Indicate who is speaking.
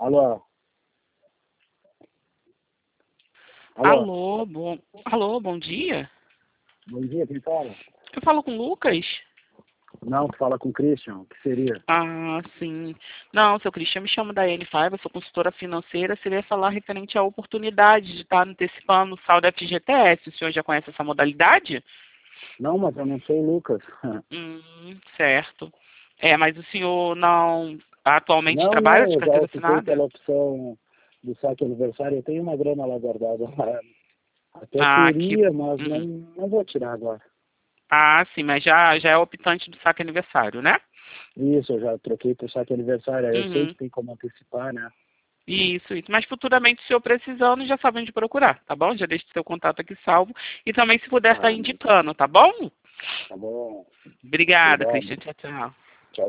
Speaker 1: Alô? Alô?
Speaker 2: Alô, bom dia.
Speaker 1: Bom dia, quem fala?
Speaker 2: Eu falo com o Lucas?
Speaker 1: Não, tu fala com o Christian, o que seria?
Speaker 2: Ah, sim. Não, seu Christian, me chamo da N5, eu sou consultora financeira. Seria falar referente à oportunidade de estar antecipando o saldo FGTS. O senhor já conhece essa modalidade?
Speaker 1: Não, mas eu não sou o Lucas.
Speaker 2: Certo. Mas o senhor não atualmente
Speaker 1: Não,
Speaker 2: trabalha
Speaker 1: não,
Speaker 2: de
Speaker 1: eu já
Speaker 2: carteira
Speaker 1: optei
Speaker 2: assinada?
Speaker 1: pela opção do saque aniversário. Eu tenho uma grana lá guardada. Até
Speaker 2: Ah, que.
Speaker 1: queria, mas
Speaker 2: Uhum.
Speaker 1: não vou tirar agora.
Speaker 2: Ah, sim, mas já é optante do saque aniversário, né?
Speaker 1: Isso, eu já troquei pro saque aniversário. Aí eu sei
Speaker 2: Uhum.
Speaker 1: que tem como antecipar, né?
Speaker 2: Isso. Mas futuramente, se o senhor precisando, já sabe onde procurar, tá bom? Já deixo seu contato aqui salvo. E também, se puder, estar
Speaker 1: Tá,
Speaker 2: indicando, tá bom?
Speaker 1: tá bom.
Speaker 2: Obrigada,
Speaker 1: Obrigado.
Speaker 2: Cristian. Tchau, tchau.